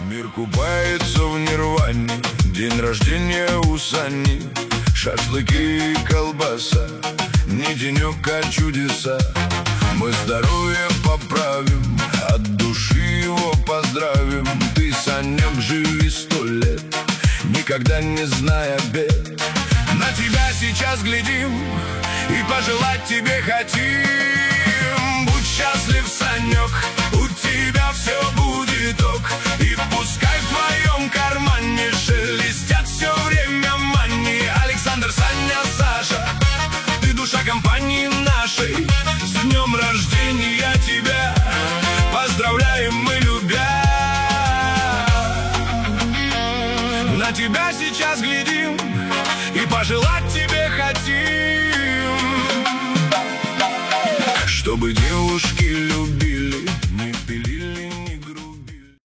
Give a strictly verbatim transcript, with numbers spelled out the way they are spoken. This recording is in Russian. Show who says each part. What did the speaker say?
Speaker 1: Мир купается в нирване, день рождения у Сани. Шашлыки и колбаса, не денек, а чудеса. Мы здоровье поправим, от души его поздравим. Ты, Санек, живи сто лет, никогда не зная бед. На тебя сейчас глядим и пожелать тебе хотим. Будь счастлив, Санек, у тебя все будет ок. И пускай в твоем кармане шелестят все время мани. Александр, Саня, Саша, ты душа компании нашей. С днем рождения тебя поздравляем мы, любя. На тебя сейчас глядим и пожелать тебе хотим, чтобы девушки